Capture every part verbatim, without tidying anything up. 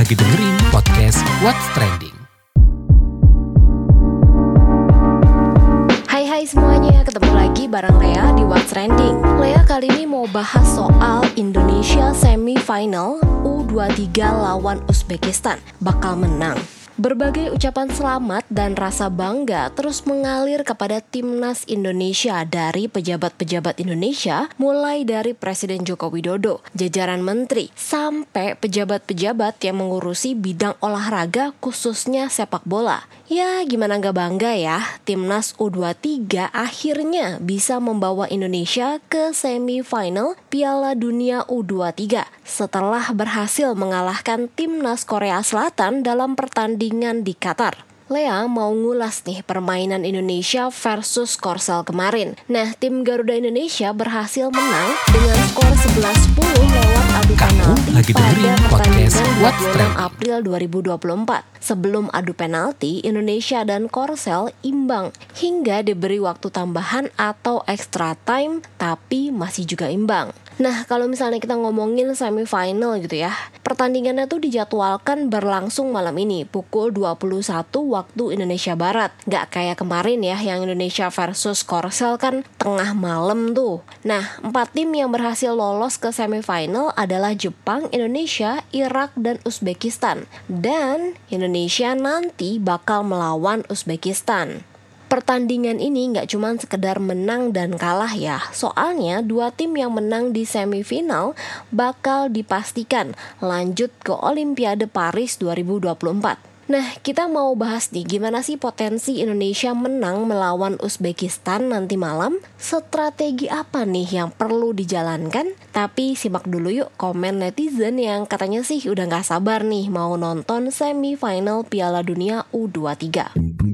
lagi dengerin podcast What's Trending. Hai hai semuanya, ketemu lagi bareng Lea di What's Trending. Lea kali ini mau bahas soal Indonesia semifinal U dua puluh tiga lawan Uzbekistan. Bakal menang. Berbagai ucapan selamat dan rasa bangga terus mengalir kepada timnas Indonesia dari pejabat-pejabat Indonesia, mulai dari Presiden Joko Widodo, jajaran menteri, sampai pejabat-pejabat yang mengurusi bidang olahraga khususnya sepak bola. Ya gimana gak bangga ya, timnas U dua puluh tiga akhirnya bisa membawa Indonesia ke semifinal Piala Dunia U dua puluh tiga setelah berhasil mengalahkan timnas Korea Selatan dalam pertandingan di Qatar. Lea mau ngulas nih permainan Indonesia versus Korsel kemarin. Nah, tim Garuda Indonesia berhasil menang dengan skor sebelas sepuluh lewat adu penalti pada pertandingan dua puluh enam April dua ribu dua puluh empat. Sebelum adu penalti, Indonesia dan Korsel imbang hingga diberi waktu tambahan atau extra time, tapi masih juga imbang. Nah, kalau misalnya kita ngomongin semifinal gitu ya, pertandingannya tuh dijadwalkan berlangsung malam ini pukul dua puluh satu waktu Indonesia Barat. Gak kayak kemarin ya, yang Indonesia versus Korsel kan tengah malam tuh. Nah, empat tim yang berhasil lolos ke semifinal adalah Jepang, Indonesia, Irak, dan Uzbekistan. Dan Indonesia nanti bakal melawan Uzbekistan. Pertandingan ini nggak cuma sekedar menang dan kalah ya, soalnya dua tim yang menang di semifinal bakal dipastikan lanjut ke Olimpiade Paris dua ribu dua puluh empat. Nah, kita mau bahas nih gimana sih potensi Indonesia menang melawan Uzbekistan nanti malam. Strategi apa nih yang perlu dijalankan? Tapi simak dulu yuk komen netizen yang katanya sih udah gak sabar nih mau nonton semifinal Piala Dunia U dua puluh tiga.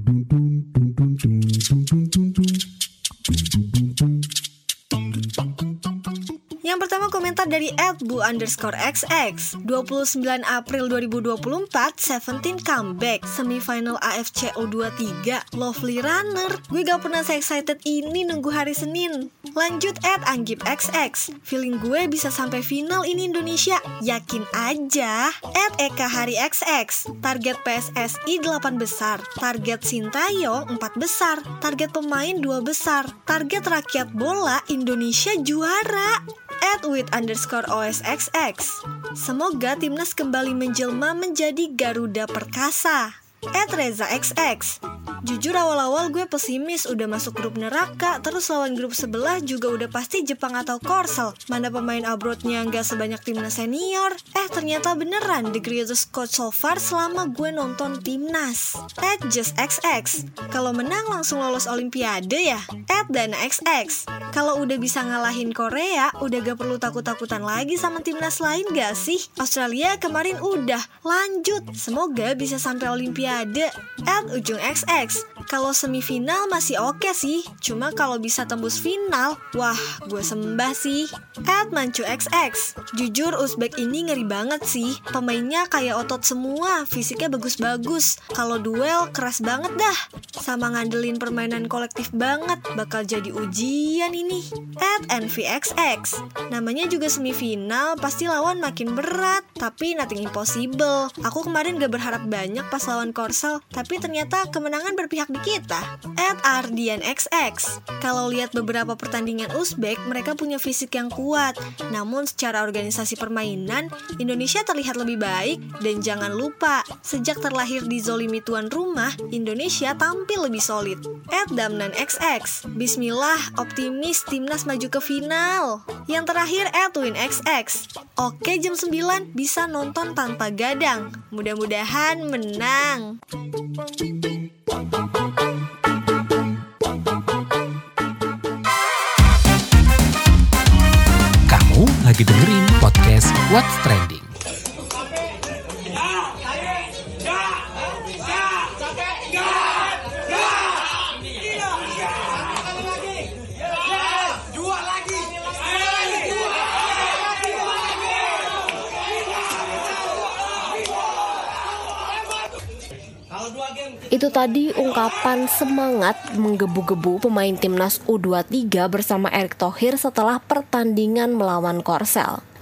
Yang pertama komentar dari at bu underscore xx. Dua puluh sembilan April dua ribu dua puluh empat, Seventeen comeback semifinal A F C U dua puluh tiga. Lovely runner. Gue gak pernah se-excited ini nunggu hari Senin. Lanjut at Anggip X X. Feeling gue bisa sampai final ini Indonesia. Yakin aja. At Eka Hari X X. Target P S S I delapan besar. Target Sintayong empat besar. Target pemain dua besar. Target rakyat bola Indonesia juara. At with underscore O S X X. Semoga timnas kembali menjelma menjadi Garuda Perkasa. At Reza X X. Jujur awal-awal gue pesimis udah masuk grup neraka, terus lawan grup sebelah juga udah pasti Jepang atau Korsel. Mana pemain abroadnya nggak sebanyak timnas senior. Eh ternyata beneran the greatest coach so far selama gue nonton timnas. At Just X X. Kalau menang langsung lolos Olimpiade ya. At Dana X X. Kalau udah bisa ngalahin Korea, udah gak perlu takut-takutan lagi sama timnas lain gak sih? Australia kemarin udah, lanjut. Semoga bisa sampai Olimpiade. At Ujung X X. Kalau semifinal masih oke sih, cuma kalau bisa tembus final, wah gue sembah sih. At Mancu X X. Jujur Uzbek ini ngeri banget sih. Pemainnya kayak otot semua, fisiknya bagus-bagus. Kalau duel keras banget dah. Sama ngandelin permainan kolektif banget, bakal jadi ujian ini. At N V X X. Namanya juga semifinal, pasti lawan makin berat, tapi nothing impossible. Aku kemarin gak berharap banyak pas lawan Korsel, tapi ternyata kemenangan berpihak di kita. At Ardian X X. Kalau lihat beberapa pertandingan Uzbek, mereka punya fisik yang kuat. Namun secara organisasi permainan, Indonesia terlihat lebih baik. Dan jangan lupa, sejak terlahir di zolimi tuan rumah, Indonesia tampil lebih solid. At Damnan X X. Bismillah, optimis timnas maju ke final. Yang terakhir at Win X X. Oke, jam sembilan bisa nonton tanpa gadang. Mudah-mudahan menang. Kamu lagi dengerin podcast What's Trending. Itu tadi ungkapan semangat menggebu-gebu pemain timnas U dua puluh tiga bersama Erick Thohir setelah pertandingan melawan Korsel.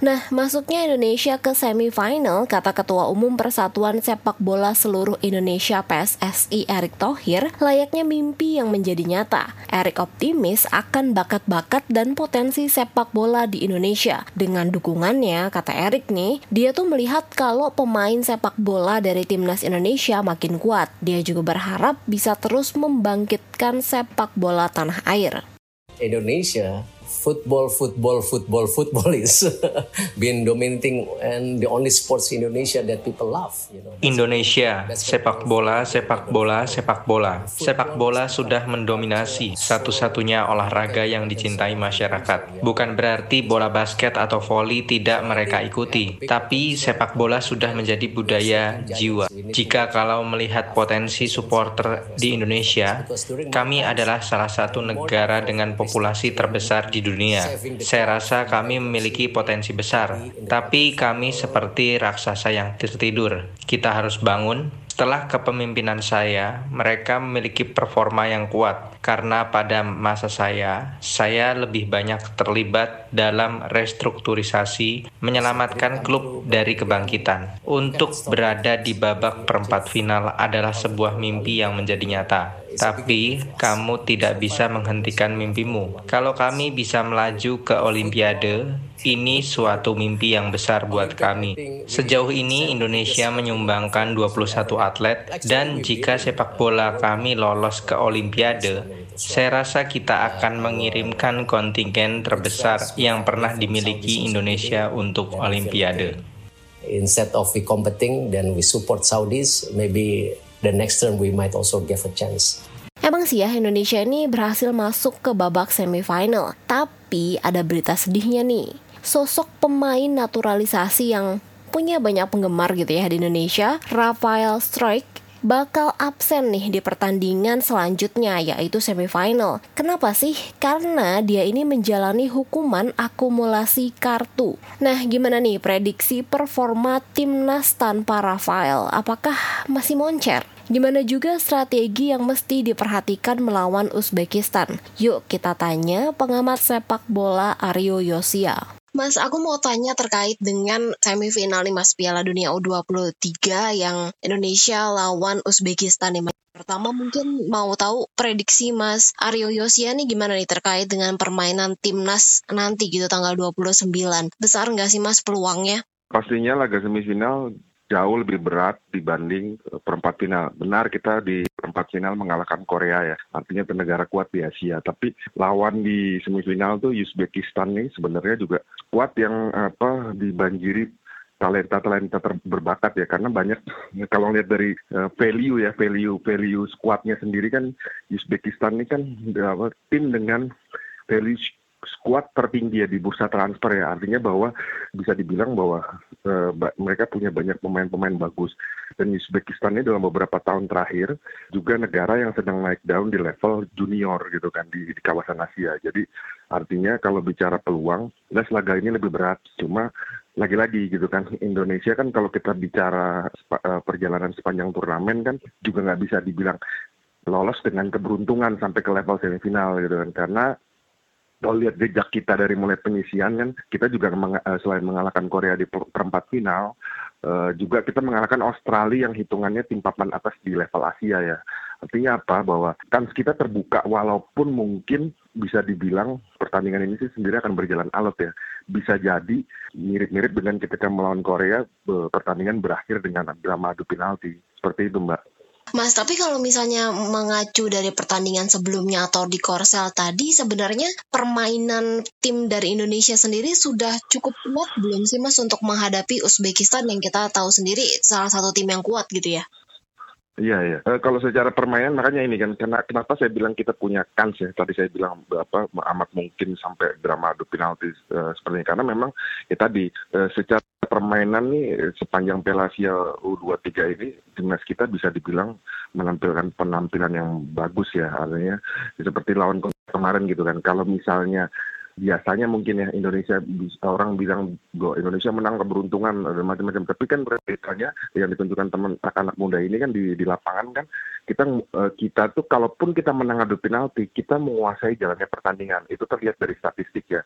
Nah, masuknya Indonesia ke semifinal, kata Ketua Umum Persatuan Sepak Bola Seluruh Indonesia P S S I Erick Thohir, layaknya mimpi yang menjadi nyata. Erick optimis akan bakat-bakat dan potensi sepak bola di Indonesia. Dengan dukungannya, kata Erick nih, dia tuh melihat kalau pemain sepak bola dari timnas Indonesia makin kuat. Dia juga berharap bisa terus membangkitkan sepak bola tanah air. Indonesia, football, football, football, football is been dominating and the only sports in Indonesia that people love. You know, Indonesia, sepak bola, sepak bola, sepak bola. Sepak bola sudah mendominasi satu-satunya olahraga yang dicintai masyarakat. Bukan berarti bola basket atau voli tidak mereka ikuti, tapi sepak bola sudah menjadi budaya jiwa. Jika kalau melihat potensi supporter di Indonesia, kami adalah salah satu negara dengan populasi terbesar di dunia. Saya rasa kami memiliki potensi besar, tapi kami seperti raksasa yang tertidur. Kita harus bangun. Setelah kepemimpinan saya, mereka memiliki performa yang kuat. Karena pada masa saya, saya lebih banyak terlibat dalam restrukturisasi, menyelamatkan klub dari kebangkitan. Untuk berada di babak perempat final adalah sebuah mimpi yang menjadi nyata. Tapi, kamu tidak bisa menghentikan mimpimu. Kalau kami bisa melaju ke Olimpiade, ini suatu mimpi yang besar buat kami. Sejauh ini, Indonesia menyumbangkan dua puluh satu atlet, dan jika sepak bola kami lolos ke Olimpiade, saya rasa kita akan mengirimkan kontingen terbesar yang pernah dimiliki Indonesia untuk Olimpiade. Instead of we competing, then we support Saudis, maybe the next term we might also give a chance. Emang sih ya, Indonesia ini berhasil masuk ke babak semifinal. Tapi ada berita sedihnya nih. Sosok pemain naturalisasi yang punya banyak penggemar gitu ya di Indonesia, Rafael Struijk, bakal absen nih di pertandingan selanjutnya, yaitu semifinal. Kenapa sih? Karena dia ini menjalani hukuman akumulasi kartu. Nah, gimana nih prediksi performa timnas tanpa Rafael? Apakah masih moncer? Gimana juga strategi yang mesti diperhatikan melawan Uzbekistan? Yuk kita tanya pengamat sepak bola Aryo Yosia. Mas, aku mau tanya terkait dengan semifinal nih Mas, Piala Dunia U dua puluh tiga yang Indonesia lawan Uzbekistan nih Mas. Pertama mungkin mau tahu prediksi Mas Aryo Yosia nih gimana nih terkait dengan permainan timnas nanti gitu tanggal dua puluh sembilan. Besar nggak sih Mas peluangnya? Pastinya laga semifinal jauh lebih berat dibanding perempat final. Benar kita di perempat final mengalahkan Korea ya, artinya itu negara kuat di Asia. Tapi lawan di semifinal tuh Uzbekistan nih sebenarnya juga kuat yang apa dibanjiri talenta-talenta berbakat ya, karena banyak kalau lihat dari uh, value ya value value squadnya sendiri kan Uzbekistan ini kan apa, tim dengan value skuad tertinggi ya di bursa transfer ya, artinya bahwa bisa dibilang bahwa uh, mereka punya banyak pemain-pemain bagus. Dan Uzbekistan ini dalam beberapa tahun terakhir juga negara yang sedang naik daun di level junior gitu kan di, di kawasan Asia. Jadi artinya kalau bicara peluang, jelas laga ini lebih berat. Cuma lagi-lagi gitu kan Indonesia kan kalau kita bicara uh, perjalanan sepanjang turnamen kan juga nggak bisa dibilang lolos dengan keberuntungan sampai ke level semifinal gitu kan, karena kalau lihat jejak kita dari mulai penyisian kan, kita juga meng- selain mengalahkan Korea di perempat final, uh, juga kita mengalahkan Australia yang hitungannya tim papan atas di level Asia ya. Artinya apa? Bahwa kans kita terbuka walaupun mungkin bisa dibilang pertandingan ini sih sendiri akan berjalan alot ya. Bisa jadi mirip-mirip dengan ketika melawan Korea, pertandingan berakhir dengan drama adu penalti. Seperti itu Mbak. Mas, tapi kalau misalnya mengacu dari pertandingan sebelumnya atau di Korsel tadi, sebenarnya permainan tim dari Indonesia sendiri sudah cukup kuat belum sih Mas untuk menghadapi Uzbekistan yang kita tahu sendiri salah satu tim yang kuat gitu ya? Iya, iya. E, kalau secara permainan makanya ini kan, karena kenapa saya bilang kita punya kans ya, tadi saya bilang apa amat mungkin sampai drama adu penalti e, seperti ini, karena memang ya tadi e, secara permainan nih sepanjang Piala Asia U dua puluh tiga ini timnas kita bisa dibilang menampilkan penampilan yang bagus ya, artinya seperti lawan kemarin gitu kan. Kalau misalnya biasanya mungkin ya Indonesia orang bilang bahwa Indonesia menang keberuntungan dan macam-macam, tapi kan realitanya yang ditunjukkan teman anak muda ini kan di di lapangan kan kita kita tuh kalaupun kita menang adu penalti kita menguasai jalannya pertandingan, itu terlihat dari statistik ya,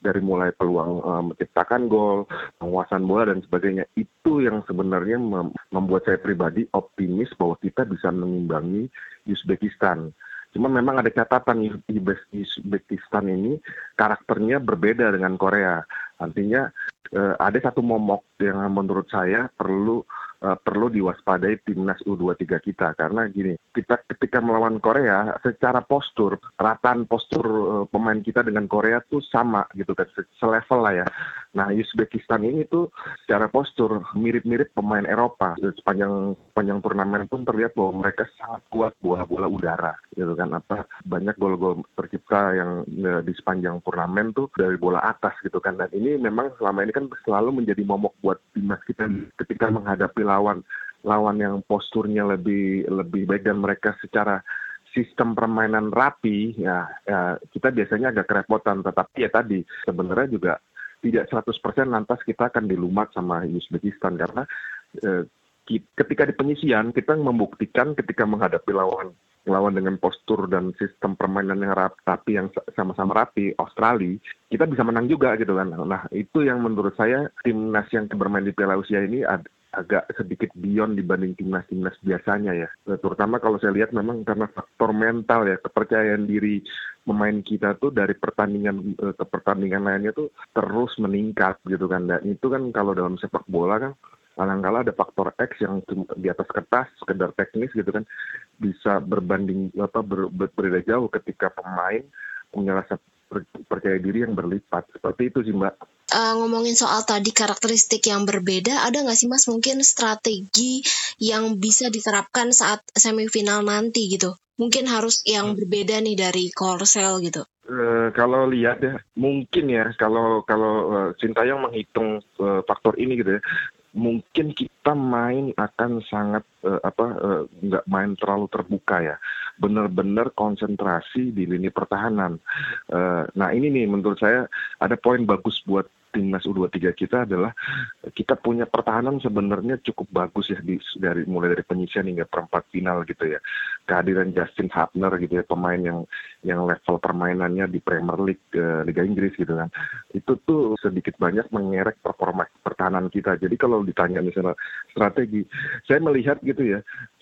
dari mulai peluang uh, menciptakan gol, penguasaan bola dan sebagainya. Itu yang sebenarnya mem- membuat saya pribadi optimis bahwa kita bisa mengimbangi Uzbekistan. Cuma memang ada catatan, Uzbekistan ini karakternya berbeda dengan Korea. Artinya eh, ada satu momok yang menurut saya perlu eh, perlu diwaspadai timnas U dua puluh tiga kita. Karena gini, kita ketika melawan Korea, secara postur, rataan postur eh, pemain kita dengan Korea tuh sama gitu kan, se- selevel lah ya. Nah, Uzbekistan ini tuh secara postur mirip-mirip pemain Eropa. Sepanjang sepanjang turnamen pun terlihat bahwa mereka sangat kuat bola-bola udara gitu kan. Apa banyak gol-gol tercipta yang e, di sepanjang turnamen tuh dari bola atas gitu kan. Dan ini memang selama ini kan selalu menjadi momok buat timnas kita ketika menghadapi lawan lawan yang posturnya lebih lebih baik dan mereka secara sistem permainan rapi, ya, ya kita biasanya agak kerepotan. Tetapi ya tadi sebenarnya juga tidak seratus persen lantas kita akan dilumat sama Uzbekistan karena eh, ketika di penyisian kita membuktikan ketika menghadapi lawan lawan dengan postur dan sistem permainan yang rapi yang sama-sama rapi Australia, kita bisa menang juga gitu kan. Nah, itu yang menurut saya timnas yang bermain di Piala Asia ini ad, agak sedikit beyond dibanding timnas-timnas biasanya ya. Terutama kalau saya lihat memang karena faktor mental ya, kepercayaan diri pemain kita tuh dari pertandingan ke pertandingan lainnya tuh terus meningkat gitu kan. Dan itu kan kalau dalam sepak bola kan kadang-kala ada faktor X yang di atas kertas, sekedar teknis gitu kan, bisa berbanding apa ber, ber, berbeda jauh ketika pemain punya rasa per, percaya diri yang berlipat. Seperti itu sih Mbak. Uh, ngomongin soal tadi karakteristik yang berbeda, ada nggak sih Mas mungkin strategi yang bisa diterapkan saat semifinal nanti gitu? Mungkin harus yang berbeda nih dari Korsel gitu. Uh, kalau lihat ya, mungkin ya kalau kalau uh, Sintayong menghitung uh, faktor ini gitu ya, mungkin kita main akan sangat uh, apa uh, nggak main terlalu terbuka ya, benar-benar konsentrasi di lini pertahanan. Uh, nah ini nih menurut saya ada poin bagus buat timnas U dua puluh tiga kita adalah kita punya pertahanan sebenarnya cukup bagus ya di, dari mulai dari penyisian hingga perempat final gitu ya. Kehadiran Justin Hubner gitu ya, pemain yang yang level permainannya di Premier League uh, Liga Inggris gitu kan. Itu tuh sedikit banyak mengerek performa pertahanan kita. Jadi kalau ditanya misalnya strategi, saya melihat gitu ya,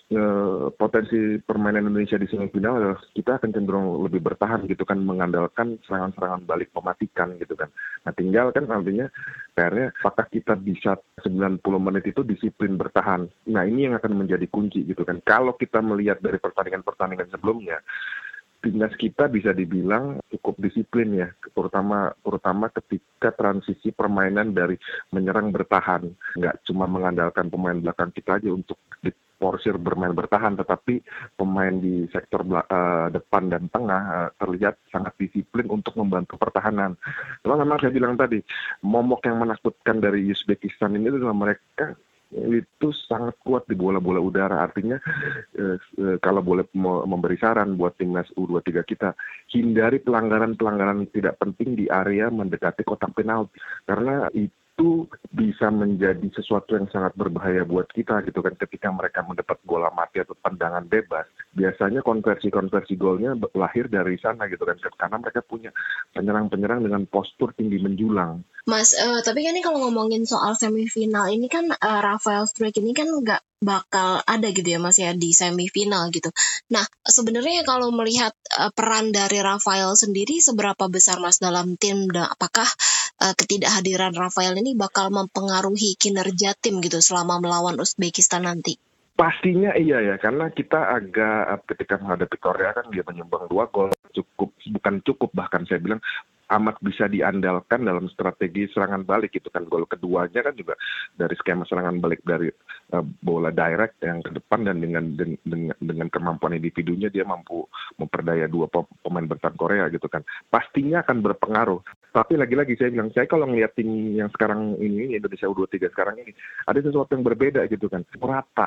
eh, potensi permainan Indonesia di semifinal adalah kita akan cenderung lebih bertahan gitu kan, mengandalkan serangan-serangan balik mematikan gitu kan. Nah tinggal kan artinya P R-nya apakah kita bisa sembilan puluh menit itu disiplin bertahan. Nah ini yang akan menjadi kunci gitu kan. Kalau kita melihat dari pertandingan-pertandingan sebelumnya, timnas kita bisa dibilang cukup disiplin ya, terutama terutama ketika transisi permainan dari menyerang bertahan. Nggak cuma mengandalkan pemain belakang kita aja untuk diporsir bermain bertahan, tetapi pemain di sektor bela- uh, depan dan tengah uh, terlihat sangat disiplin untuk membantu pertahanan. Cuma memang saya bilang tadi, momok yang menakutkan dari Uzbekistan ini adalah mereka itu sangat kuat di bola-bola udara. Artinya eh, eh, kalau boleh memberi saran buat timnas U dua puluh tiga kita, hindari pelanggaran-pelanggaran tidak penting di area mendekati kotak penalti, karena itu bisa menjadi sesuatu yang sangat berbahaya buat kita gitu kan. Ketika mereka mendapat bola mati atau tendangan bebas, biasanya konversi-konversi golnya lahir dari sana gitu kan, karena mereka punya penyerang-penyerang dengan postur tinggi menjulang. Mas, uh, tapi kan ini kalau ngomongin soal semifinal ini kan uh, Rafael Struijk ini kan nggak bakal ada gitu ya Mas ya di semifinal gitu. Nah sebenarnya kalau melihat uh, peran dari Rafael sendiri seberapa besar Mas dalam tim, dan apakah uh, ketidakhadiran Rafael ini bakal mempengaruhi kinerja tim gitu selama melawan Uzbekistan nanti? Pastinya iya ya, karena kita agak ketika menghadapi Korea kan dia menyumbang dua gol, cukup bukan cukup bahkan saya bilang amat bisa diandalkan dalam strategi serangan balik gitu kan. Gol keduanya kan juga dari skema serangan balik dari uh, bola direct yang ke depan, dan dengan dengan dengan kemampuan individunya dia mampu memperdaya dua pemain bertahan Korea gitu kan. Pastinya akan berpengaruh. Tapi lagi-lagi saya bilang, saya kalau ngeliat tim yang sekarang ini, Indonesia U dua puluh tiga sekarang ini, ada sesuatu yang berbeda gitu kan. Merata.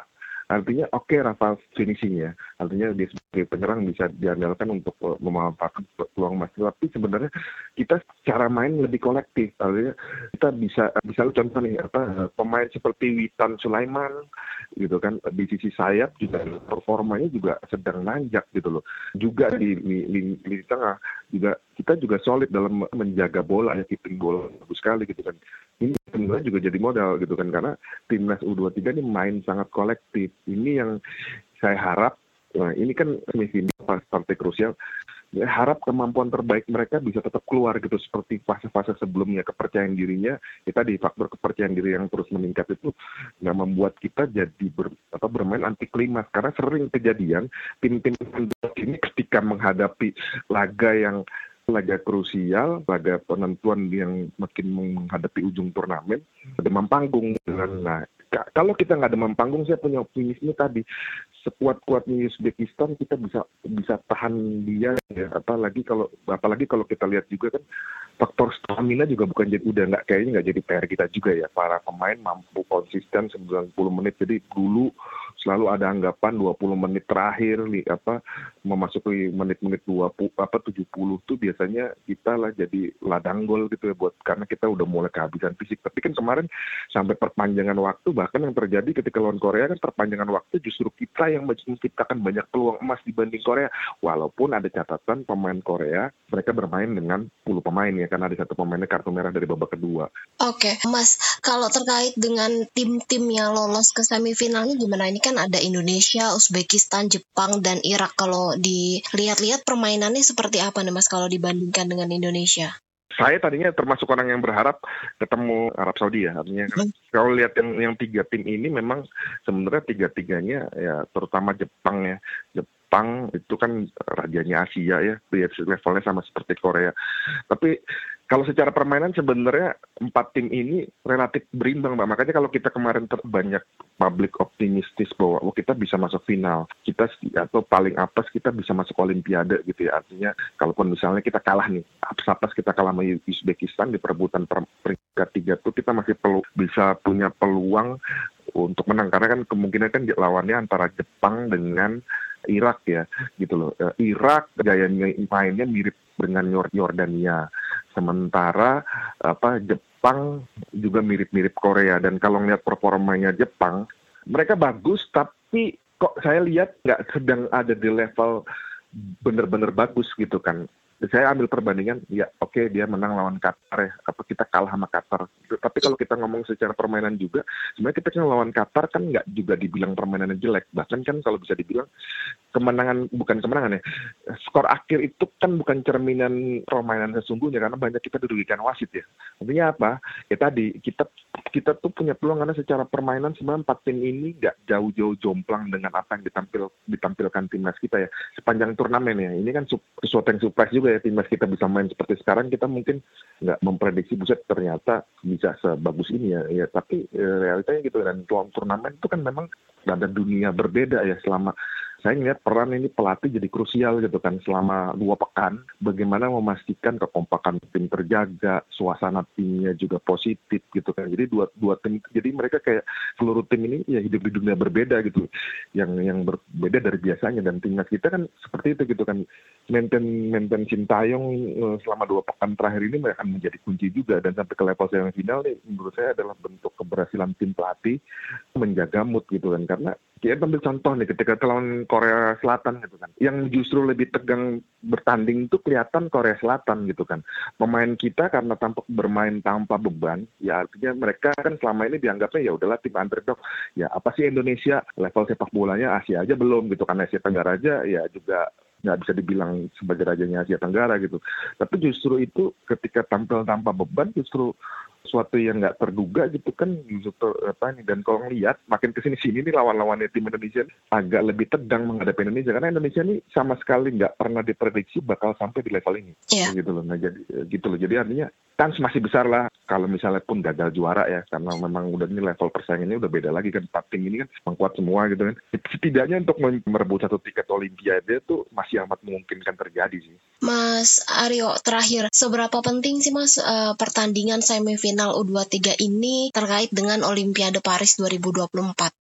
artinya oke okay, Rafa finishing ya, artinya dia sebagai penyerang bisa diandalkan untuk memanfaatkan peluang emas. Tapi sebenarnya kita cara main lebih kolektif, artinya kita bisa misalnya contoh nih apa pemain seperti Witan Sulaiman gitu kan di sisi sayap juga performanya juga sedang nanjak gitu loh. Juga di di, di, di tengah juga kita juga solid dalam menjaga bola ya, keeping bola bagus sekali gitu kan. Ini sebenarnya juga jadi modal gitu kan, karena timnas U dua puluh tiga ini main sangat kolektif. Ini yang saya harap, nah ini kan semifinal partai krusial, ya harap kemampuan terbaik mereka bisa tetap keluar gitu, seperti fase-fase sebelumnya. Kepercayaan dirinya, kita di faktor kepercayaan diri yang terus meningkat itu nggak membuat kita jadi ber, apa, bermain anti klimaks, karena sering kejadian tim-tim ini ketika menghadapi laga yang laga krusial, laga penentuan yang makin menghadapi ujung turnamen, demam panggung. Nah, k- kalau kita nggak demam panggung, saya punya optimisme tadi, sekuat-kuatnya Uzbekistan kita bisa bisa tahan dia ya. Apalagi kalau apalagi kalau kita lihat juga kan faktor stamina juga bukan jadi udah nggak kayaknya nggak jadi P R kita juga ya. Para pemain mampu konsisten sembilan puluh menit. Jadi dulu selalu ada anggapan dua puluh menit terakhir nih apa memasuki menit-menit dua puluh apa tujuh puluh tuh biasanya kita lah jadi ladang gol gitu ya, buat karena kita udah mulai kehabisan fisik. Tapi kan kemarin sampai perpanjangan waktu, bahkan yang terjadi ketika lawan Korea kan perpanjangan waktu justru kita yang menciptakan banyak peluang emas dibanding Korea. Walaupun ada catatan pemain Korea mereka bermain dengan sepuluh pemain ya, karena ada satu pemainnya kartu merah dari babak kedua. Oke, Mas, kalau terkait dengan tim-tim yang lolos ke semifinalnya gimana? Ini kan ada Indonesia, Uzbekistan, Jepang, dan Irak. Kalau dilihat-lihat permainannya seperti apa nih Mas kalau dibandingkan dengan Indonesia? Saya tadinya termasuk orang yang berharap ketemu Arab Saudi ya, artinya hmm. kalau lihat yang yang tiga tim ini memang sebenarnya tiga-tiganya ya, terutama Jepang ya, Jepang itu kan rajanya Asia ya, levelnya sama seperti Korea. Tapi kalau secara permainan sebenarnya empat tim ini relatif berimbang, Mbak. Makanya kalau kita kemarin terbanyak public optimistis bahwa oh, kita bisa masuk final, kita atau paling apes kita bisa masuk Olimpiade gitu ya. Artinya kalaupun misalnya kita kalah nih, apes-apes kita kalah sama Uzbekistan di perebutan per- peringkat tiga tuh kita masih perlu bisa punya peluang untuk menang, karena kan kemungkinan kan lawannya antara Jepang dengan Irak ya gitu loh. Irak gayanya mainnya mirip dengan Yordania, sementara apa Jepang juga mirip-mirip Korea. Dan kalau ngeliat performanya Jepang, mereka bagus tapi kok saya lihat nggak sedang ada di level bener-bener bagus gitu kan. Saya ambil perbandingan, ya oke okay, dia menang lawan Qatar ya, apa kita kalah sama Qatar. Tapi kalau kita ngomong secara permainan juga, sebenarnya kita kan lawan Qatar kan nggak juga dibilang permainannya jelek. Bahkan kan kalau bisa dibilang kemenangan, bukan kemenangan ya, skor akhir itu kan bukan cerminan permainan sesungguhnya, karena banyak kita dirugikan wasit ya. Artinya apa? Ya tadi, kita kita tuh punya peluang karena secara permainan sebenarnya empat tim ini nggak jauh-jauh jomplang dengan apa yang ditampil, ditampilkan timnas kita ya. Sepanjang turnamen ya, ini kan sesuatu yang surprise juga ya, timnas kita bisa main seperti sekarang. Kita mungkin nggak memprediksi buset ternyata bisa sebagus ini ya, ya tapi e, realitanya gitu. Dan turnamen itu kan memang ada dunia berbeda ya. Selama saya ngeliat peran ini pelatih jadi krusial gitu kan, selama dua pekan bagaimana memastikan kekompakan tim terjaga, suasana timnya juga positif gitu kan. Jadi dua dua tim, jadi mereka kayak seluruh tim ini ya hidup di dunia berbeda gitu, yang yang berbeda dari biasanya. Dan timnas kita kan seperti itu gitu kan, maintain maintain Sintayong selama dua pekan terakhir ini akan menjadi kunci juga. Dan sampai ke level semifinal nih menurut saya adalah bentuk keberhasilan tim pelatih menjaga mood gitu kan. Karena kita ambil contoh nih ketika lawan Korea Selatan gitu kan, yang justru lebih tegang bertanding itu kelihatan Korea Selatan gitu kan. Pemain kita karena tampak bermain tanpa beban, ya artinya mereka kan selama ini dianggapnya ya udahlah tim underdog. Ya apa sih Indonesia, level sepak bolanya Asia aja belum gitu kan, Asia Tenggara aja ya juga nggak bisa dibilang sebagai rajanya Asia Tenggara gitu. Tapi justru itu ketika tampil tanpa beban justru suatu yang nggak terduga gitu kan, justru apa nih. Dan kalau ngelihat makin kesini sini nih lawan-lawannya tim Indonesia agak lebih tegang menghadapi Indonesia, karena Indonesia ini sama sekali nggak pernah diprediksi bakal sampai di level ini. Yeah. Gitu loh. Nah jadi gitu loh. Jadi artinya kans masih besar lah kalau misalnya pun gagal juara ya, karena memang udah ini level persaingannya udah beda lagi kan. Empat tim ini kan memang kuat semua gitu kan. Setidaknya untuk merebut satu tiket Olimpiade itu masih amat memungkinkan terjadi sih. Mas Aryo, terakhir, seberapa penting sih Mas uh, pertandingan semifinal U dua puluh tiga ini terkait dengan Olimpiade Paris dua ribu dua puluh empat?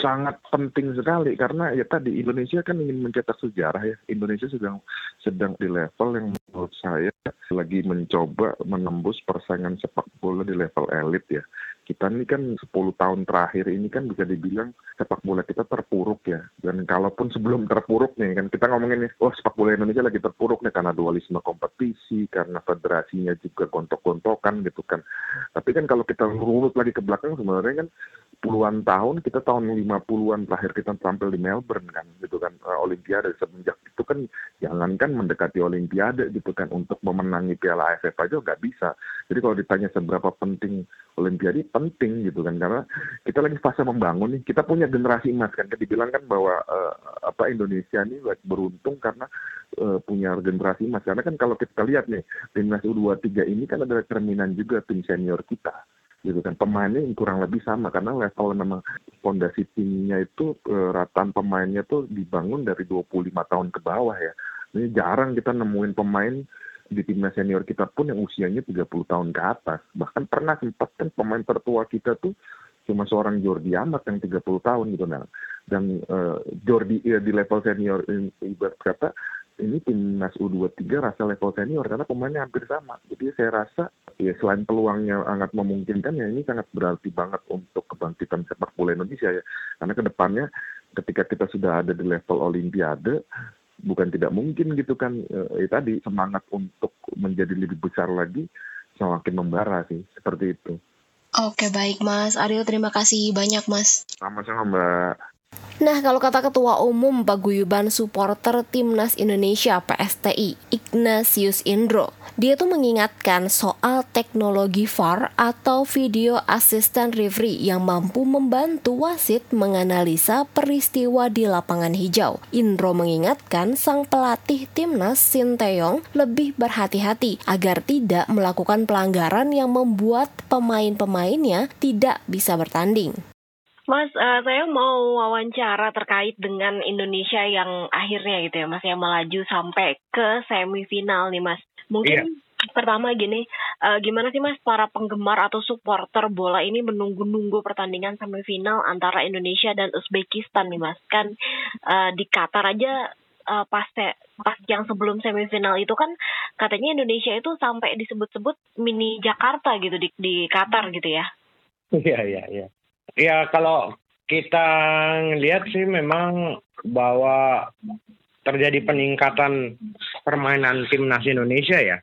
sangat penting sekali karena ya tadi Indonesia kan ingin mencetak sejarah ya. Indonesia sedang sedang di level yang menurut saya lagi mencoba menembus persaingan sepak bola di level elit ya. Kita ini kan sepuluh tahun terakhir ini kan bisa dibilang sepak bola kita terpuruk ya. Dan kalaupun sebelum terpuruk nih kan kita ngomongin nih, oh sepak bola Indonesia lagi terpuruk nih karena dualisme kompetisi, karena federasinya juga gontok-gontokan gitu kan. Tapi kan kalau kita runut lagi ke belakang sebenarnya kan puluhan tahun, kita tahun lima puluhan terakhir kita tampil di Melbourne kan gitu kan, uh, Olimpiade. Semenjak itu kan jangankan mendekati Olimpiade gitu kan, untuk memenangi Piala A F F aja nggak bisa. Jadi kalau ditanya seberapa penting Olimpiade, penting gitu kan, karena kita lagi fase membangun nih, kita punya generasi emas kan, dibilang kan bahwa uh, apa Indonesia ini beruntung karena uh, punya generasi emas, karena kan kalau kita lihat nih timnas U dua puluh tiga ini kan adalah cerminan juga tim senior kita gitu kan, pemainnya kurang lebih sama karena level memang fondasi timnya itu uh, rataan pemainnya tuh dibangun dari dua puluh lima tahun ke bawah ya. Ini jarang kita nemuin pemain di timnas senior kita pun yang usianya tiga puluh tahun ke atas. Bahkan pernah sempat kan pemain tertua kita tuh cuma seorang Jordi Amat yang tiga puluh tahun gitu nah. Dan uh, Jordi ya, di level senior ibarat kata ini timnas U dua puluh tiga rasa level senior karena pemainnya hampir sama. Jadi saya rasa ya selain peluangnya sangat memungkinkan ya ini sangat berarti banget untuk kebangkitan sepak bola Indonesia ya. Karena kedepannya ketika kita sudah ada di level Olimpiade bukan tidak mungkin gitu kan, eh, tadi semangat untuk menjadi lebih besar lagi semakin membara sih, seperti itu. Oke baik Mas Aryo, terima kasih banyak Mas. Sama-sama Mbak. Nah, kalau kata Ketua Umum Paguyuban Supporter Timnas Indonesia P S T I, Ignatius Indro, dia tuh mengingatkan soal teknologi V A R atau Video Assistant Referee yang mampu membantu wasit menganalisa peristiwa di lapangan hijau. Indro mengingatkan sang pelatih Timnas Sinteyong lebih berhati-hati agar tidak melakukan pelanggaran yang membuat pemain-pemainnya tidak bisa bertanding. Mas, uh, saya mau wawancara terkait dengan Indonesia yang akhirnya gitu ya, Mas, yang melaju sampai ke semifinal nih, Mas. Mungkin iya. Pertama gini, uh, gimana sih Mas para penggemar atau supporter bola ini menunggu-nunggu pertandingan semifinal antara Indonesia dan Uzbekistan nih, Mas? Kan uh, di Qatar aja uh, pas te- pas yang sebelum semifinal itu kan katanya Indonesia itu sampai disebut-sebut mini Jakarta gitu di di Qatar gitu ya. Iya, iya, iya. Ya kalau kita lihat sih memang bahwa terjadi peningkatan permainan timnas Indonesia ya,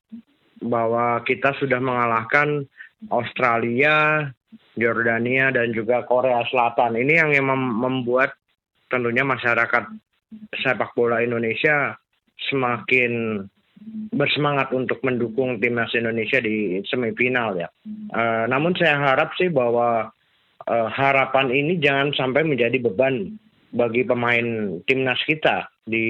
bahwa kita sudah mengalahkan Australia, Jordania dan juga Korea Selatan. Ini yang mem- membuat tentunya masyarakat sepak bola Indonesia semakin bersemangat untuk mendukung timnas Indonesia di semifinal ya. Uh, namun saya harap sih bahwa Uh, harapan ini jangan sampai menjadi beban bagi pemain timnas kita di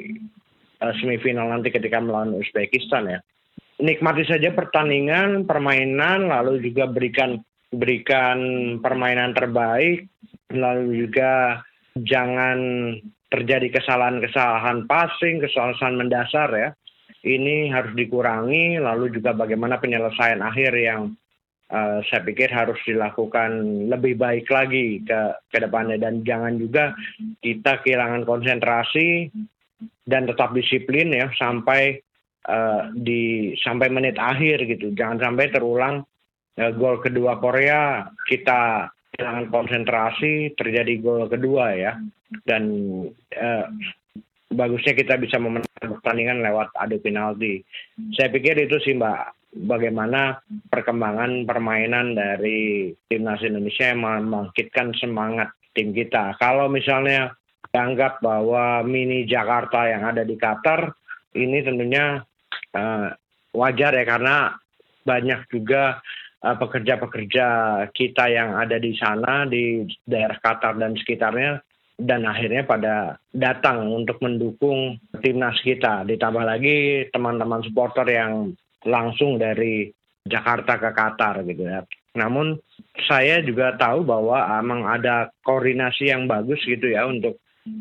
uh, semifinal nanti ketika melawan Uzbekistan ya. Nikmati saja pertandingan, permainan, lalu juga berikan berikan permainan terbaik, lalu juga jangan terjadi kesalahan-kesalahan passing, kesalahan mendasar ya. Ini harus dikurangi, lalu juga bagaimana penyelesaian akhir yang Uh, saya pikir harus dilakukan lebih baik lagi ke ke depannya, dan jangan juga kita kehilangan konsentrasi dan tetap disiplin ya sampai uh, di sampai menit akhir gitu. Jangan sampai terulang uh, gol kedua Korea kita kehilangan konsentrasi, terjadi gol kedua ya, dan uh, bagusnya kita bisa memenangkan pertandingan lewat adu penalti. Saya pikir itu sih Mbak, bagaimana perkembangan permainan dari timnas Indonesia yang membangkitkan semangat tim kita. Kalau misalnya dianggap bahwa mini Jakarta yang ada di Qatar, ini tentunya uh, wajar ya, karena banyak juga uh, pekerja-pekerja kita yang ada di sana, di daerah Qatar dan sekitarnya, dan akhirnya pada datang untuk mendukung timnas kita. Ditambah lagi teman-teman supporter yang langsung dari Jakarta ke Qatar gitu ya. Namun saya juga tahu bahwa emang ada koordinasi yang bagus gitu ya untuk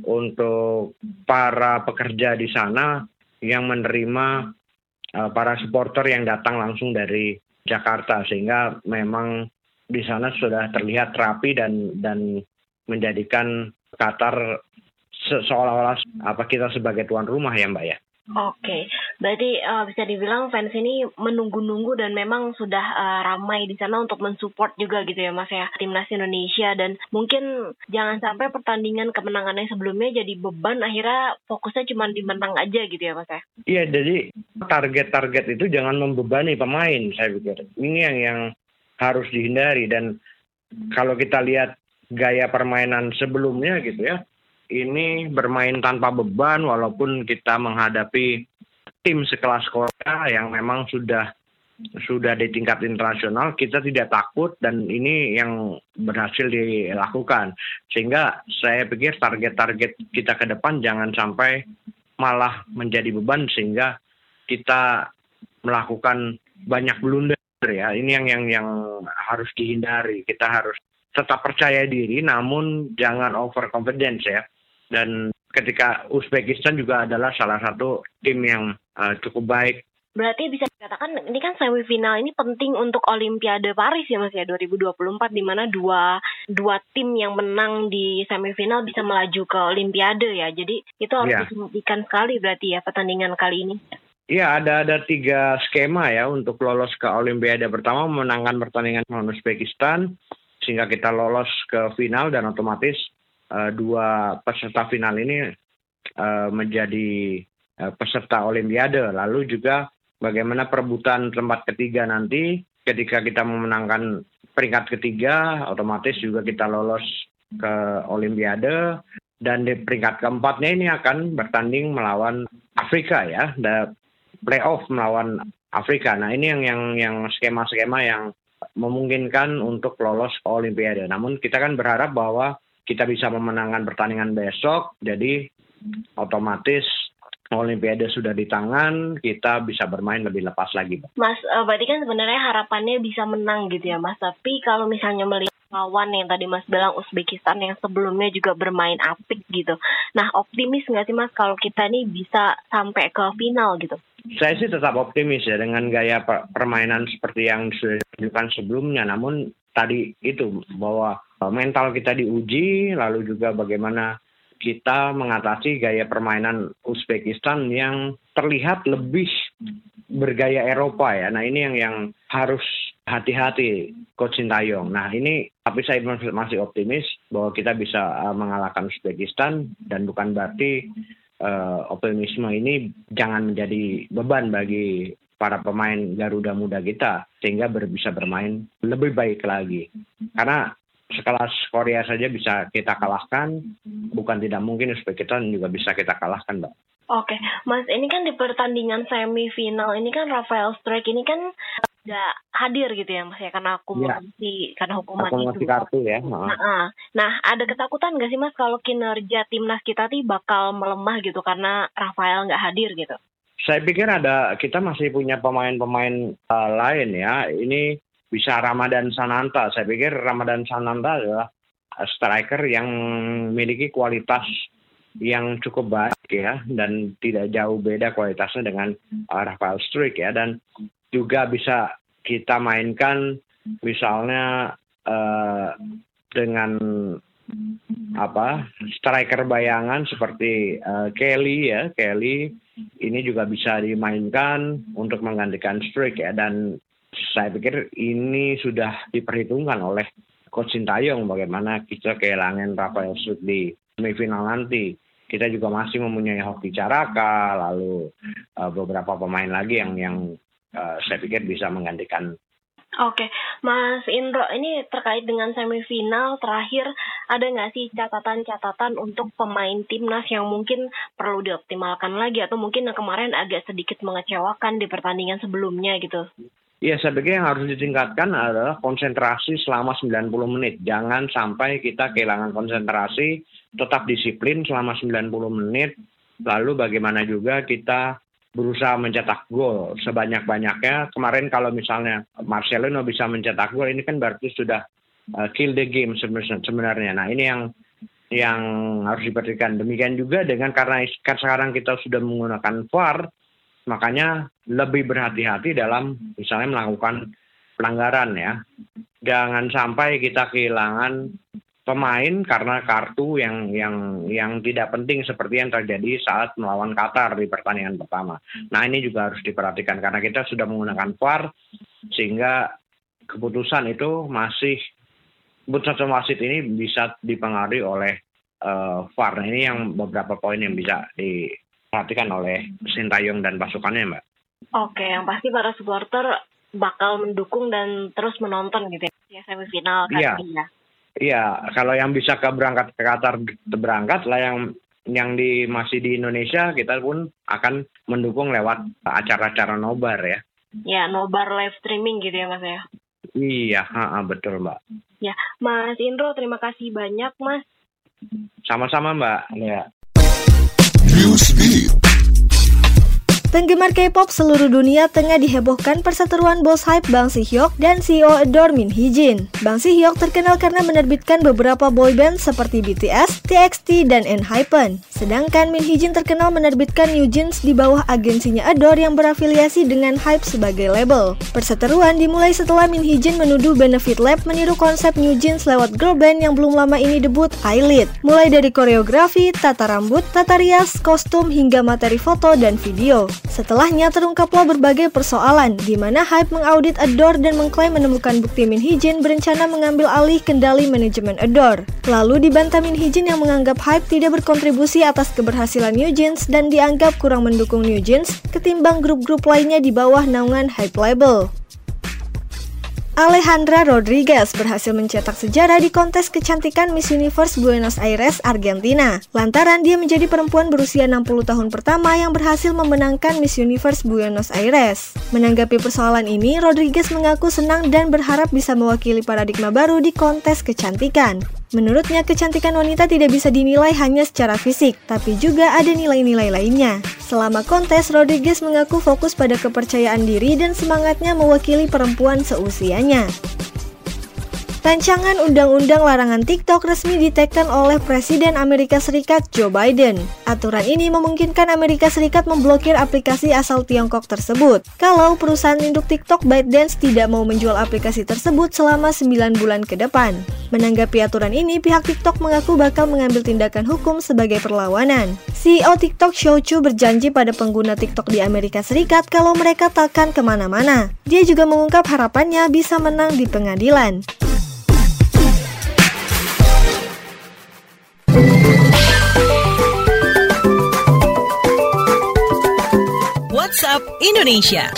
untuk para pekerja di sana yang menerima uh, para supporter yang datang langsung dari Jakarta, sehingga memang di sana sudah terlihat rapi dan dan menjadikan Qatar se- seolah-olah apa kita sebagai tuan rumah ya Mbak ya. Oke, berarti uh, bisa dibilang fans ini menunggu-nunggu dan memang sudah uh, ramai di sana untuk mensupport juga gitu ya Mas ya, timnas Indonesia, dan mungkin jangan sampai pertandingan kemenangannya sebelumnya jadi beban, akhirnya fokusnya cuma di menang aja gitu ya Mas ya. Iya, jadi target-target itu jangan membebani pemain saya pikir. Ini yang yang harus dihindari, dan kalau kita lihat gaya permainan sebelumnya gitu ya, ini bermain tanpa beban walaupun kita menghadapi tim sekelas Korea yang memang sudah sudah di tingkat internasional, kita tidak takut, dan ini yang berhasil dilakukan. Sehingga saya pikir target-target kita ke depan jangan sampai malah menjadi beban sehingga kita melakukan banyak blunder ya. Ini yang yang yang harus dihindari. Kita harus tetap percaya diri namun jangan overconfidence ya. Dan ketika Uzbekistan juga adalah salah satu tim yang uh, cukup baik. Berarti bisa dikatakan ini kan semifinal ini penting untuk Olimpiade Paris ya Mas ya dua ribu dua puluh empat, di mana dua dua tim yang menang di semifinal bisa melaju ke Olimpiade ya. Jadi itu harus Ya. disignifikan sekali berarti ya pertandingan kali ini. Iya, ada ada tiga skema ya untuk lolos ke Olimpiade. Pertama, memenangkan pertandingan melawan Uzbekistan sehingga kita lolos ke final, dan otomatis uh, dua peserta final ini uh, menjadi uh, peserta Olimpiade. Lalu juga bagaimana perebutan tempat ketiga nanti, ketika kita memenangkan peringkat ketiga, otomatis juga kita lolos ke Olimpiade. Dan di peringkat keempatnya ini akan bertanding melawan Afrika ya, da- playoff melawan Afrika. Nah ini yang yang yang skema-skema yang memungkinkan untuk lolos ke Olimpiade. Namun kita kan berharap bahwa kita bisa memenangkan pertandingan besok, jadi otomatis Olimpiade sudah di tangan, kita bisa bermain lebih lepas lagi. Mas, uh, berarti kan sebenarnya harapannya bisa menang gitu ya Mas. Tapi kalau misalnya melihat lawan yang tadi Mas bilang Uzbekistan yang sebelumnya juga bermain apik gitu. Nah, optimis nggak sih Mas kalau kita nih bisa sampai ke final gitu? Saya sih tetap optimis ya dengan gaya per- permainan seperti yang sudah ditunjukkan sebelumnya. Namun tadi itu bahwa mental kita diuji, lalu juga bagaimana kita mengatasi gaya permainan Uzbekistan yang terlihat lebih bergaya Eropa ya. Nah ini yang yang harus hati-hati Coach Sintayong. Nah ini tapi saya masih optimis bahwa kita bisa uh, mengalahkan Uzbekistan, dan bukan berarti uh, optimisme ini jangan menjadi beban bagi para pemain Garuda Muda kita sehingga ber, bisa bermain lebih baik lagi. Karena sekelas Korea saja bisa kita kalahkan, bukan tidak mungkin Uzbekistan juga bisa kita kalahkan, Mbak. Oke, Mas, ini kan di pertandingan semifinal ini kan Rafael Struijk ini kan nggak hadir gitu ya Mas ya, karena akumulasi, ya. karena hukuman akumulasi itu. kartu ya. Nah, nah, ada ketakutan nggak sih Mas kalau kinerja timnas kita nih bakal melemah gitu karena Rafael nggak hadir gitu? Saya pikir ada, kita masih punya pemain-pemain uh, lain ya. Ini bisa Ramadan Sananta. Saya pikir Ramadan Sananta adalah striker yang memiliki kualitas yang cukup baik ya, dan tidak jauh beda kualitasnya dengan uh, Rafael Struijk ya, dan juga bisa kita mainkan misalnya uh, dengan apa striker bayangan seperti uh, Kelly ya, Kelly ini juga bisa dimainkan untuk menggantikan Struijk ya, dan saya pikir ini sudah diperhitungkan oleh Coach Sintayong bagaimana kita kehilangan Rafael Struijk di semifinal nanti. Kita juga masih mempunyai Hoki Caraka, lalu uh, beberapa pemain lagi yang yang uh, saya pikir bisa menggantikan. Oke, Mas Indro, ini terkait dengan semifinal terakhir, ada nggak sih catatan-catatan untuk pemain timnas yang mungkin perlu dioptimalkan lagi, atau mungkin yang kemarin agak sedikit mengecewakan di pertandingan sebelumnya gitu? Iya, saya pikir yang harus ditingkatkan adalah konsentrasi selama sembilan puluh menit. Jangan sampai kita kehilangan konsentrasi, tetap disiplin selama sembilan puluh menit. Lalu bagaimana juga kita berusaha mencetak gol sebanyak-banyaknya. Kemarin kalau misalnya Marcelino bisa mencetak gol, ini kan berarti sudah uh, kill the game sebenarnya. Nah ini yang yang harus diperhatikan. Demikian juga dengan karena sekarang kita sudah menggunakan V A R, makanya lebih berhati-hati dalam misalnya melakukan pelanggaran ya. Jangan sampai kita kehilangan pemain karena kartu yang yang yang tidak penting seperti yang terjadi saat melawan Qatar di pertandingan pertama. Nah, ini juga harus diperhatikan karena kita sudah menggunakan V A R sehingga keputusan itu masih keputusan wasit ini bisa dipengaruhi oleh uh, V A R. Nah, ini yang beberapa poin yang bisa diperhatikan oleh Sintayong dan pasukannya, Mbak. Oke, yang pasti para supporter bakal mendukung dan terus menonton gitu ya semifinal kan. Iya. Ya. Iya, kalau yang bisa ke berangkat ke Qatar berangkat lah, yang yang di masih di Indonesia kita pun akan mendukung lewat acara-acara nobar ya. Ya, nobar live streaming gitu ya Mas ya. Iya, ha, betul Mbak. Ya, Mas Indro terima kasih banyak Mas. Sama-sama Mbak. Ya. Penggemar K-pop seluruh dunia tengah dihebohkan perseteruan bos hype Bang Si-hyuk dan C E O Adore Min Hee-jin. Bang Si-hyuk terkenal karena menerbitkan beberapa boyband seperti B T S, T X T, dan ENHYPEN. Sedangkan Min Hee-jin terkenal menerbitkan New Jeans di bawah agensinya Adore yang berafiliasi dengan Hype sebagai label. Perseteruan dimulai setelah Min Hee-jin menuduh Benefit Lab meniru konsep New Jeans lewat girl band yang belum lama ini debut, I-Lead. Mulai dari koreografi, tata rambut, tata rias, kostum, hingga materi foto dan video. Setelahnya terungkaplah berbagai persoalan, di mana Hype mengaudit Adore dan mengklaim menemukan bukti Min Hee-jin berencana mengambil alih kendali manajemen Adore. Lalu dibantah Min Hee-jin yang menganggap Hype tidak berkontribusi atas keberhasilan New Jeans dan dianggap kurang mendukung New Jeans ketimbang grup-grup lainnya di bawah naungan Hype label. Alejandra Rodriguez berhasil mencetak sejarah di kontes kecantikan Miss Universe Buenos Aires, Argentina. Lantaran dia menjadi perempuan berusia enam puluh tahun pertama yang berhasil memenangkan Miss Universe Buenos Aires. Menanggapi persoalan ini, Rodriguez mengaku senang dan berharap bisa mewakili paradigma baru di kontes kecantikan. Menurutnya, kecantikan wanita tidak bisa dinilai hanya secara fisik, tapi juga ada nilai-nilai lainnya. Selama kontes, Rodriguez mengaku fokus pada kepercayaan diri dan semangatnya mewakili perempuan seusianya. Rancangan undang-undang larangan TikTok resmi diteken oleh Presiden Amerika Serikat Joe Biden. Aturan ini memungkinkan Amerika Serikat memblokir aplikasi asal Tiongkok tersebut kalau perusahaan induk TikTok ByteDance tidak mau menjual aplikasi tersebut selama sembilan bulan ke depan. Menanggapi aturan ini, pihak TikTok mengaku bakal mengambil tindakan hukum sebagai perlawanan. C E O TikTok Shou Chew berjanji pada pengguna TikTok di Amerika Serikat kalau mereka takkan kemana-mana. Dia juga mengungkap harapannya bisa menang di pengadilan. WhatsApp Indonesia.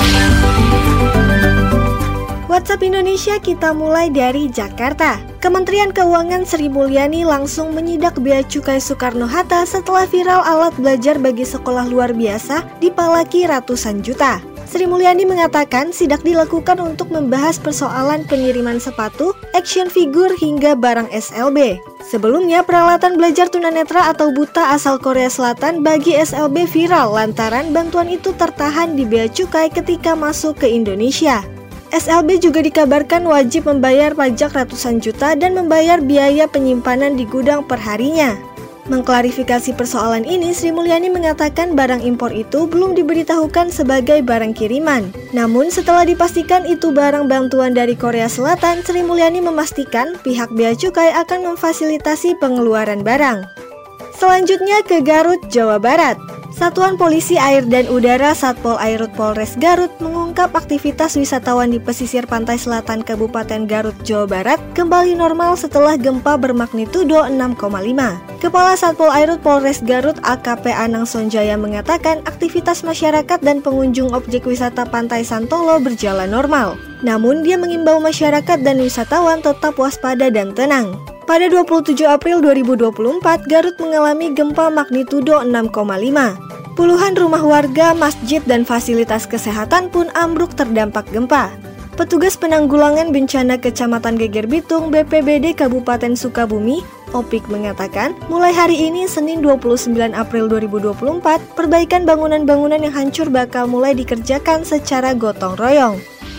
WhatsApp Indonesia kita mulai dari Jakarta. Kementerian Keuangan Sri Mulyani langsung menyidak Bea Cukai Soekarno-Hatta setelah viral alat belajar bagi sekolah luar biasa dipalaki ratusan juta. Sri Mulyani mengatakan sidak dilakukan untuk membahas persoalan pengiriman sepatu, action figure hingga barang S L B. Sebelumnya, peralatan belajar tunanetra atau buta asal Korea Selatan bagi S L B viral lantaran bantuan itu tertahan di bea cukai ketika masuk ke Indonesia. S L B juga dikabarkan wajib membayar pajak ratusan juta dan membayar biaya penyimpanan di gudang perharinya. Mengklarifikasi persoalan ini, Sri Mulyani mengatakan barang impor itu belum diberitahukan sebagai barang kiriman. Namun setelah dipastikan itu barang bantuan dari Korea Selatan, Sri Mulyani memastikan pihak Bea Cukai akan memfasilitasi pengeluaran barang. Selanjutnya ke Garut, Jawa Barat. Satuan Polisi Air dan Udara Satpol Airut Polres Garut mengungkap aktivitas wisatawan di pesisir pantai selatan Kabupaten Garut, Jawa Barat kembali normal setelah gempa bermagnitudo enam koma lima. Kepala Satpol Airut Polres Garut A K P Anang Sonjaya mengatakan aktivitas masyarakat dan pengunjung objek wisata Pantai Santolo berjalan normal. Namun dia mengimbau masyarakat dan wisatawan tetap waspada dan tenang. Pada dua puluh tujuh April dua ribu dua puluh empat, Garut mengalami gempa magnitudo enam koma lima. Puluhan rumah warga, masjid, dan fasilitas kesehatan pun ambruk terdampak gempa. Petugas Penanggulangan Bencana Kecamatan Geger Bitung B P B D Kabupaten Sukabumi, O P I K mengatakan, mulai hari ini Senin dua puluh sembilan April dua ribu dua puluh empat, perbaikan bangunan-bangunan yang hancur bakal mulai dikerjakan secara gotong royong.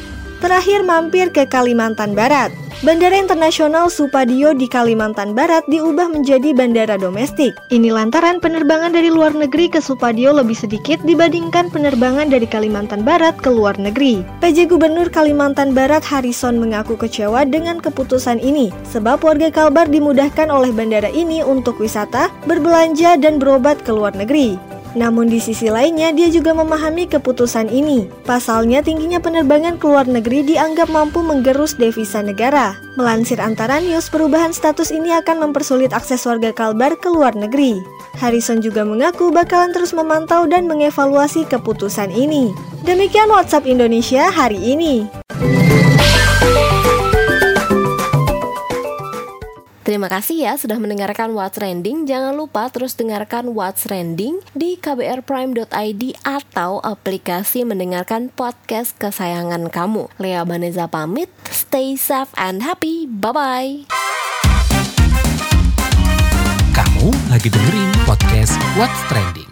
Terakhir mampir ke Kalimantan Barat. Bandara Internasional Supadio di Kalimantan Barat diubah menjadi bandara domestik. Ini lantaran penerbangan dari luar negeri ke Supadio lebih sedikit dibandingkan penerbangan dari Kalimantan Barat ke luar negeri. P J Gubernur Kalimantan Barat Harrison mengaku kecewa dengan keputusan ini, sebab warga Kalbar dimudahkan oleh bandara ini untuk wisata, berbelanja, dan berobat ke luar negeri. Namun di sisi lainnya, dia juga memahami keputusan ini. Pasalnya, tingginya penerbangan ke luar negeri dianggap mampu menggerus devisa negara. Melansir Antara News, perubahan status ini akan mempersulit akses warga Kalbar ke luar negeri. Harrison juga mengaku bakalan terus memantau dan mengevaluasi keputusan ini. Demikian WhatsApp Indonesia hari ini. Terima kasih ya sudah mendengarkan What's Trending. Jangan lupa terus dengarkan What's Trending di k b r prime dot i d atau aplikasi mendengarkan podcast kesayangan kamu. Lea Baneza pamit, stay safe and happy, bye-bye. Kamu lagi dengerin podcast What's Trending.